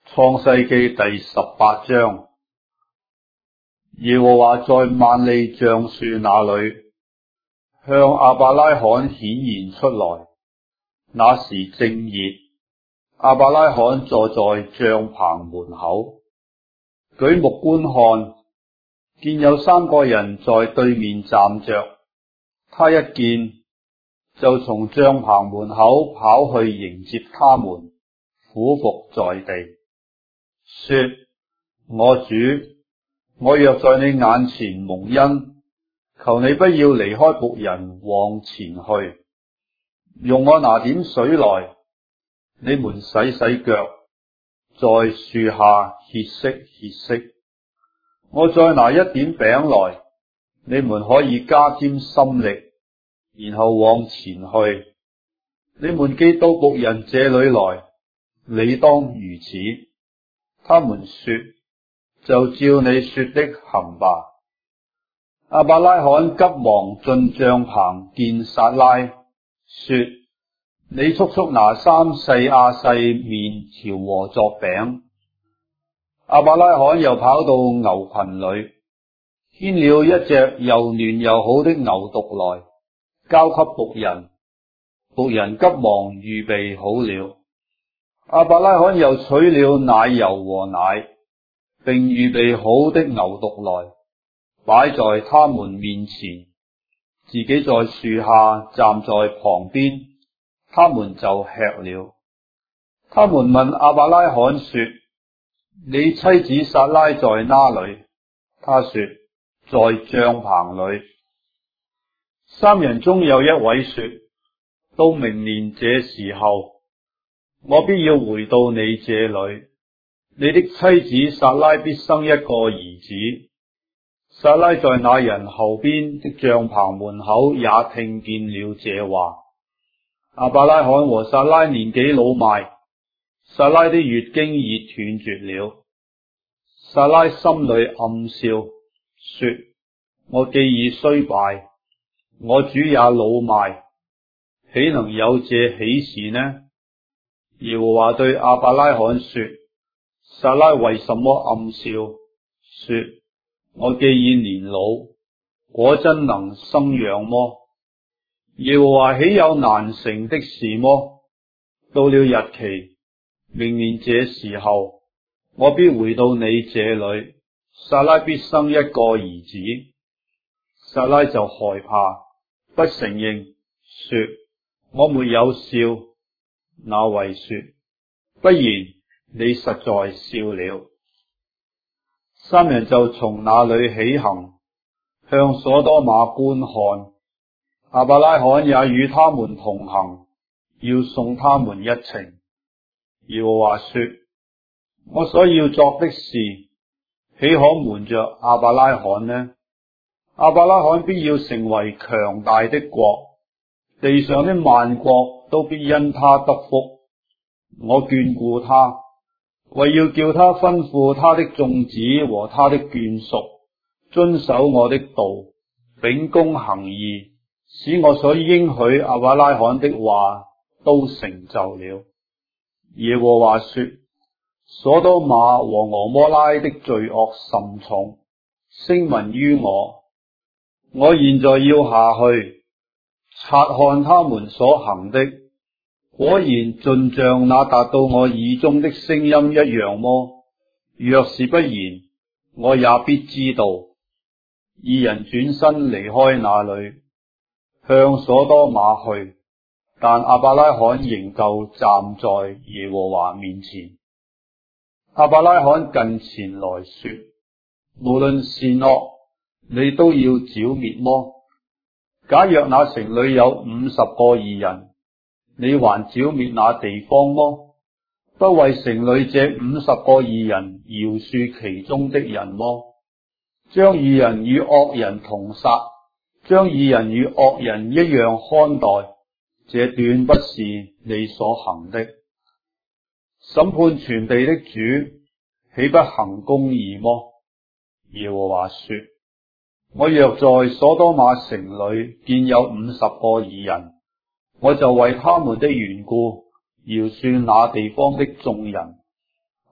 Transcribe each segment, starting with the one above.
創世記第18章，耶和華在萬利橡樹那裏向亞伯拉罕顯現出來。那時正熱，亞伯拉罕坐在帳棚門口，舉目觀看，見有3個人在對面站着。他一見，就從帳棚門口跑去迎接他們，俯伏在地，說：我主，我若在你眼前蒙恩，求你不要離開僕人往前去，容我拿點水來，你們洗洗腳，在樹下歇息歇息。我再拿一點餅來，你們可以加添心力，然後往前去。你們既到僕人這裏來，理當如此。他們說：就照你說的行吧。亞伯拉罕急忙進帳棚見撒拉，說：你速速拿3細亞細麵調和作餅。亞伯拉罕又跑到牛群裏，牽了一隻又嫩又好的牛犢來，交給僕人。僕人急忙預備好了。亞伯拉罕又取了奶油和奶，並預備好的牛犢來，擺在他們面前，自己在樹下站在旁邊，他們就吃了。他們問亞伯拉罕說：你妻子撒拉在哪裏？他說：在帳棚裏。3人中有一位說：到明年這時候，我必要回到你這裏，你的妻子撒拉必生一個兒子。撒拉在那人後邊的帳棚門口也聽見了這話。亞伯拉罕和撒拉年紀老邁，撒拉的月經已斷絕了。撒拉心裏暗笑，說：我既已衰敗，我主也老邁，豈能有這喜事呢？耶和華對亞伯拉罕說：撒拉為什麼暗笑，說：我既已年老，果真能生養麼？耶和華豈有難成的事麼？到了日期，明年這時候，我必回到你這裏，撒拉必生一個兒子。撒拉就害怕，不承認，說：我沒有笑。那位說：不然，你實在笑了。3人就從那裏起行，向所多瑪觀看。亞伯拉罕也與他們同行，要送他們一程。耶和華說：我所要作的事，豈可瞞着亞伯拉罕呢？亞伯拉罕必要成為強大的國，地上的萬國都必因他得福。我眷顧他，為要叫他吩咐他的眾子和他的眷屬遵守我的道，秉公行義，使我所應許亞伯拉罕的話都成就了。耶和華說：所多瑪和蛾摩拉的罪惡甚重，聲聞於我。我現在要下去察看他們所行的，果然盡像那達到我耳中的聲音一樣麼？若是不然，我也必知道。2人轉身離開那裏，向所多瑪去，但亞伯拉罕仍舊站在耶和華面前。亞伯拉罕近前來說：無論善惡，你都要剿滅麼？假若那城裏有50個義人，你還剿滅那地方麼？不為城裏這50個義人饒恕其中的人麼？將義人與惡人同殺，將義人與惡人一樣看待，這斷不是你所行的。審判全地的主，豈不行公義麼？耶和華說：我若在所多瑪城裏見有50個義人，我就為他們的緣故饒恕那地方的眾人。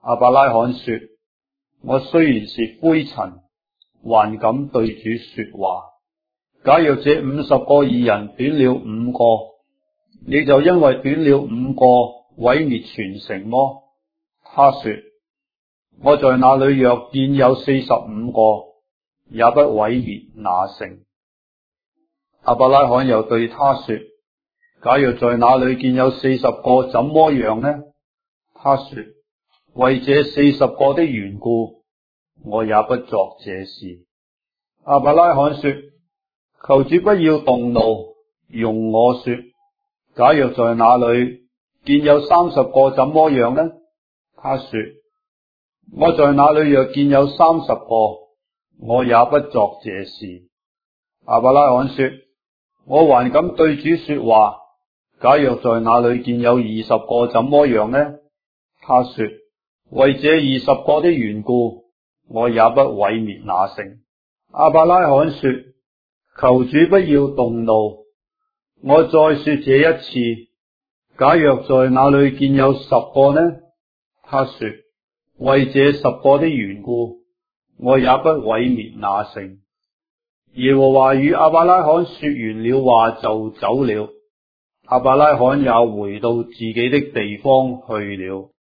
亞伯拉罕說：我雖然是灰塵，還敢對主說話。假若這50個義人短了5個，你就因為短了5個毀滅全城麼？他說：我在那裏若見有45個，也不毀滅那城。亞伯拉罕又對他說：假若在那裏見有40個，怎麼樣呢？他說：為這40個的緣故，我也不作這事。亞伯拉罕說：求主不要動怒，容我說，假若在那裏見有30個，怎麼樣呢？他說：我在那裏若見有30個，我也不作這事。亞伯拉罕說：我還敢對主說話，假若在那裏見有20個，怎麼樣呢？他說：為這20個的緣故，我也不毀滅那城。亞伯拉罕說：求主不要動怒，我再說這一次，假若在那裏見有10個呢？他說：為這10個的緣故，我也不毀滅那城。耶和華與亞伯拉罕說完了話就走了，亞伯拉罕也回到自己的地方去了。